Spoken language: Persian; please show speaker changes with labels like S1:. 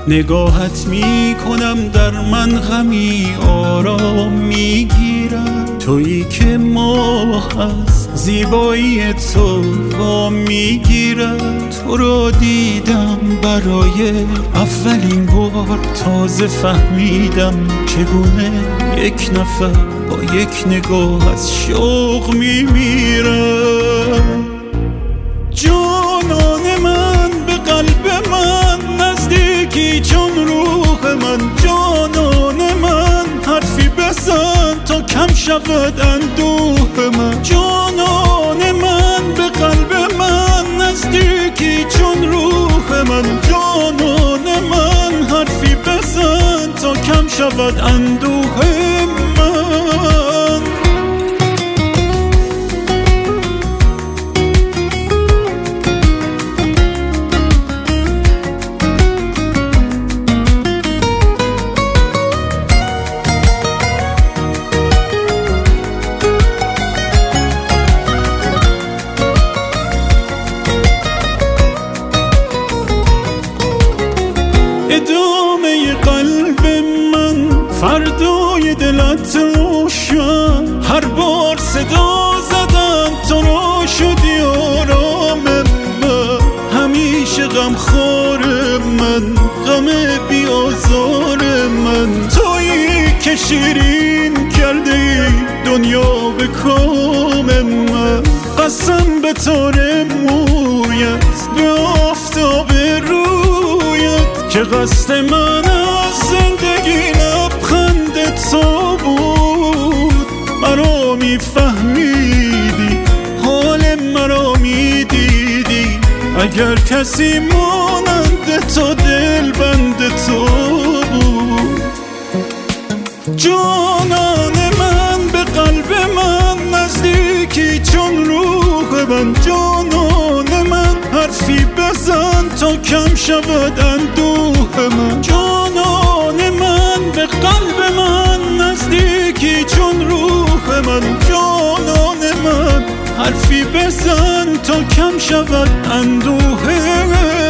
S1: نگاهت می کنم در من غمی آرام می گیرد. تویی که ماه از زیبایی تو وا می گیرد. تو را دیدم برای اولین بار، تازه فهمیدم چگونه یک نفر با یک نگاه از شوق می میرد. جانان من به قلب من نزدیکی چون روح من. جانان من حرفی بزن تا کم شود اندوه من. جانان من به قلب من نزدیکی چون روح من. جانان من حرفی بزن تا کم شود اندوه من. ادامه قلب من فردای دلت روشن. هر بار صدا زدم تو را شدی آرام من. همیشه غم خور من، غم بیازار من. تویی که شیرین کرده ای دنیا به کام من. قسم به تار مویت، به آفتاب رویت، که قصد من از زندگی لبخند تو بود. مرا میفهمیدی، حال مرا میدیدی. اگر کسی مانند تو دلبند تو بود. جانان من به قلب من نزدیکی چون روح من. جانان من حرفی بزن تا کم شود اندوه من. جانان من به قلب من نزدیکی چون روح من. جانان من حرفی بزن تا کم شود اندوه